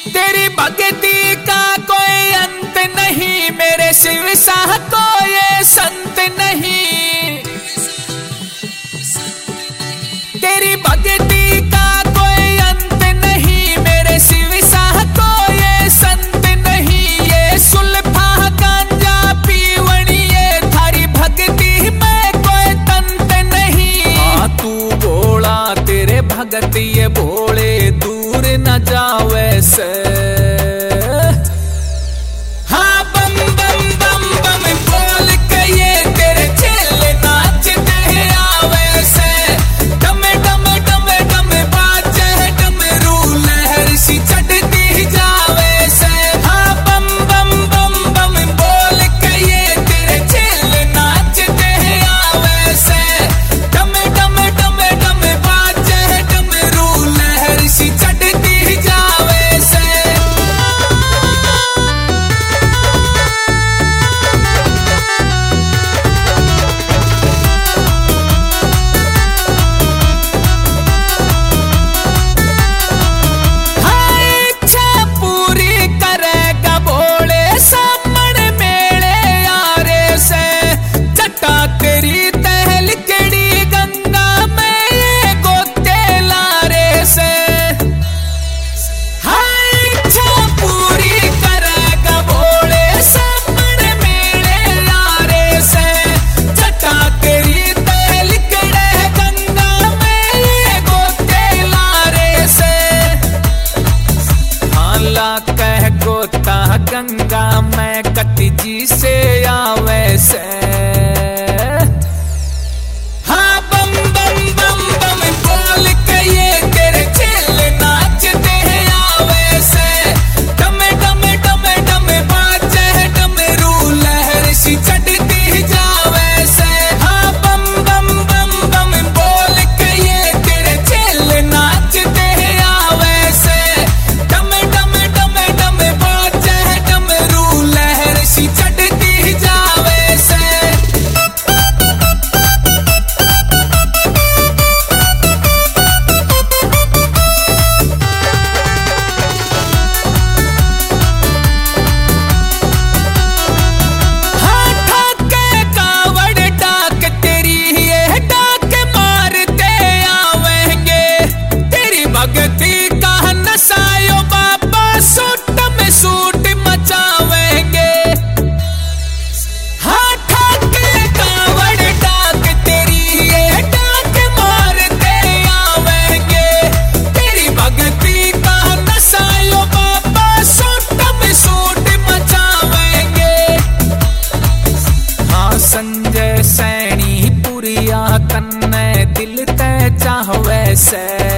तेरी भक्ति का कोई अंत नहीं, मेरे शिव साह को ये संत नहीं। तेरी भक्ति का कोई अंत नहीं, मेरे शिव साह को ये संत नहीं। ये सुल्फा गांजा पीवणी, ये थारी भक्ति में कोई तंत नहीं। हाँ तू भोला तेरे भगत ये भोले दूर न जावे से। हाँ बम बम बम बम बोल के ये तेरे चेले नाचते हैं आवे से। डम डम डम डम बाजे डमरू लहर सी चढ़ती जावे से। हाँ बम बम बम बम बोल के ये तेरे चेले नाचते हैं आवे से। डम डम डम डम बाजे डमरू लहर सी चढ़ती जावे से। कह गोता गंगा मैं कति जी से आवे से। हाँ बम बम बम बम बोल के ये तेरे चेले नाचते हैं आवे से। डम डम डम डम बाजे डमरू लहर सी चढ़ती जावे से। हाँ बम बम बम बम बोल के ये तेरे चेले नाचते हैं आवे से। डम डम डम डम बाजे डमरू लहर सी चढ़ती जावे से। हाँ ठाके कावड़ डाक तेरी ये डाक मारते आवेंगे। तेरी भक्ति का नशायो बाबा सूट में सूट मचावेंगे। हाँ ठाके कावड़ डाक तेरी ये डाक मारते आवेंगे। तेरी भक्ति का नशायो बाबा सूट में सूट मचावेंगे। हाँ संजय सैनी पुरिया कन्ने दिल ते चाहवे से।